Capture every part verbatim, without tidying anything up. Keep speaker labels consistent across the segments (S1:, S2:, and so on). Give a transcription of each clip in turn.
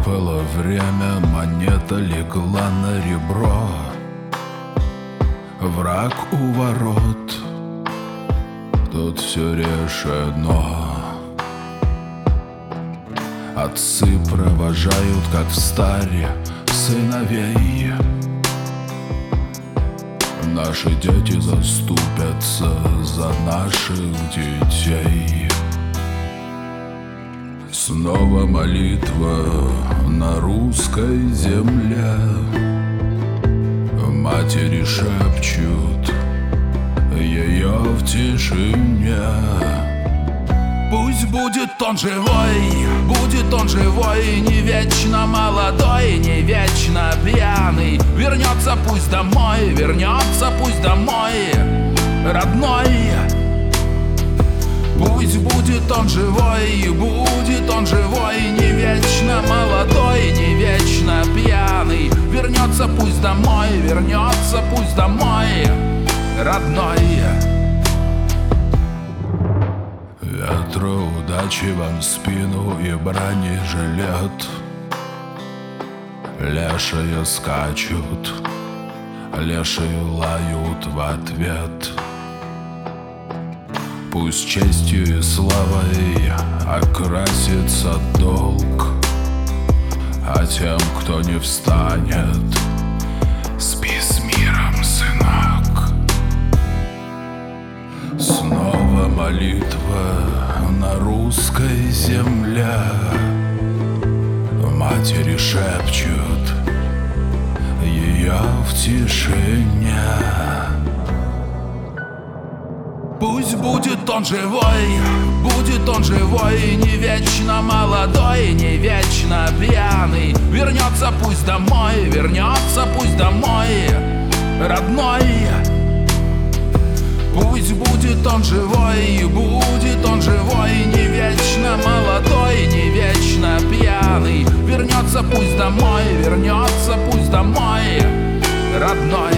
S1: Было время, монета легла на ребро. Враг у ворот, тут все решено. Отцы провожают, как в старе, сыновей. Наши дети заступятся за наших детей. Снова молитва на русской земле. Матери шепчут ее в тишине. Пусть будет он живой, будет он живой, не вечно молодой, не вечно пьяный. Вернется пусть домой, вернется пусть домой, родной. Пусть будет он живой, будет он живой, не вечно молодой, не вечно пьяный. Вернется пусть домой, вернется пусть домой, родной. Ветру удачи вам в спину и бронежилет. Лешие скачут, лешие лают в ответ. Пусть честью и славой окрасится долг, а тем, кто не встанет, спи с миром, сынок. Снова молитва на русской земле. Матери шепчут ее в тишине. Пусть будет он живой, будет он живой, не вечно молодой, не вечно пьяный. Вернется пусть домой, вернется пусть домой, родной. Пусть будет он живой, будет он живой, не вечно молодой, не вечно пьяный. Вернется пусть домой, вернется пусть домой, родной.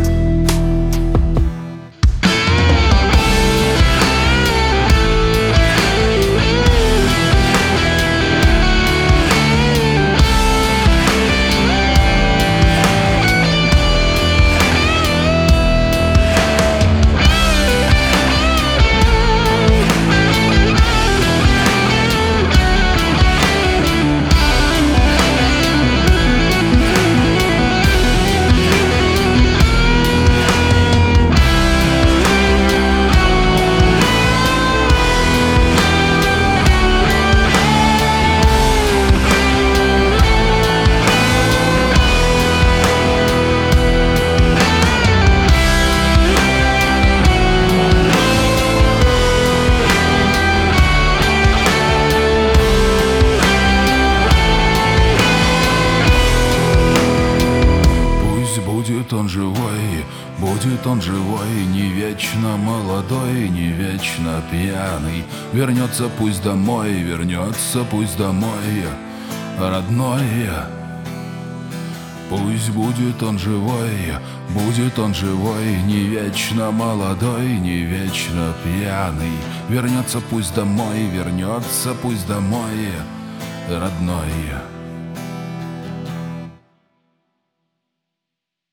S1: Будет он живой, будет он живой, не вечно молодой, не вечно пьяный. Вернется пусть домой, вернется пусть домой, родной. Пусть будет он живой, будет он живой, не вечно молодой, не вечно пьяный. Вернется пусть домой, вернется пусть домой, родной.